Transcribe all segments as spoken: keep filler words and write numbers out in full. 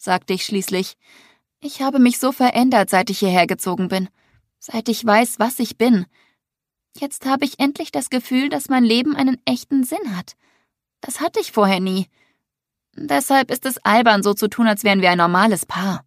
sagte ich schließlich. »Ich habe mich so verändert, seit ich hierher gezogen bin. Seit ich weiß, was ich bin. Jetzt habe ich endlich das Gefühl, dass mein Leben einen echten Sinn hat. Das hatte ich vorher nie. Deshalb ist es albern, so zu tun, als wären wir ein normales Paar.«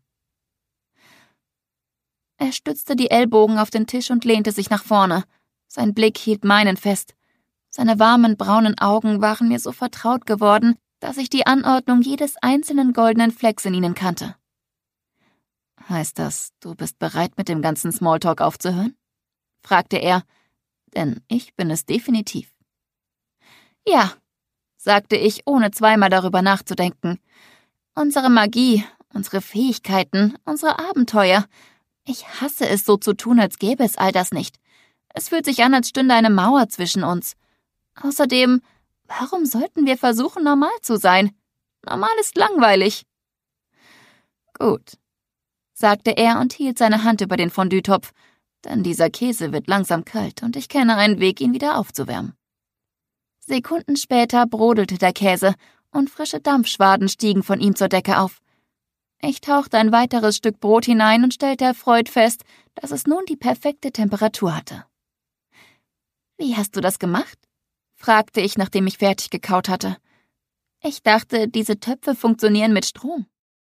Er stützte die Ellbogen auf den Tisch und lehnte sich nach vorne. Sein Blick hielt meinen fest. Seine warmen, braunen Augen waren mir so vertraut geworden, dass ich die Anordnung jedes einzelnen goldenen Flecks in ihnen kannte. »Heißt das, du bist bereit, mit dem ganzen Smalltalk aufzuhören?« fragte er, denn ich bin es definitiv. »Ja«, sagte ich, ohne zweimal darüber nachzudenken. »Unsere Magie, unsere Fähigkeiten, unsere Abenteuer. Ich hasse es, so zu tun, als gäbe es all das nicht. Es fühlt sich an, als stünde eine Mauer zwischen uns. Außerdem, warum sollten wir versuchen, normal zu sein? Normal ist langweilig.« »Gut«, sagte er und hielt seine Hand über den Fondue-Topf, denn dieser Käse wird langsam kalt und ich kenne einen Weg, ihn wieder aufzuwärmen. Sekunden später brodelte der Käse und frische Dampfschwaden stiegen von ihm zur Decke auf. Ich tauchte ein weiteres Stück Brot hinein und stellte erfreut fest, dass es nun die perfekte Temperatur hatte. »Wie hast du das gemacht?« fragte ich, nachdem ich fertig gekaut hatte. »Ich dachte, diese Töpfe funktionieren mit Strom.«